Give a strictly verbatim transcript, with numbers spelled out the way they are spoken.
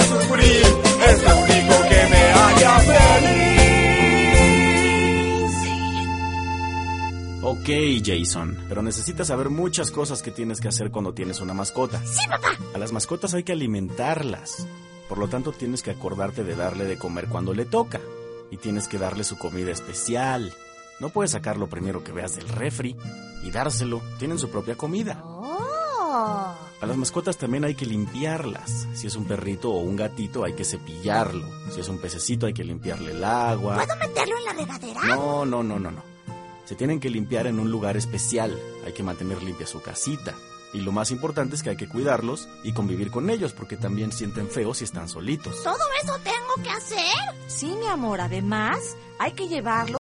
sufrir, es lo único que me haría feliz. Ok, Jason, pero necesitas saber muchas cosas que tienes que hacer cuando tienes una mascota. Sí, papá. A las mascotas hay que alimentarlas. Por lo tanto, tienes que acordarte de darle de comer cuando le toca. Y tienes que darle su comida especial. No puedes sacar lo primero que veas del refri y dárselo. Tienen su propia comida. Oh. A las mascotas también hay que limpiarlas. Si es un perrito o un gatito, hay que cepillarlo. Si es un pececito, hay que limpiarle el agua. ¿Puedo meterlo en la regadera? No, no, no, no, no. Se tienen que limpiar en un lugar especial. Hay que mantener limpia su casita. Y lo más importante es que hay que cuidarlos y convivir con ellos, porque también sienten feo si están solitos. ¿Todo eso tengo que hacer? Sí, mi amor, además hay que llevarlo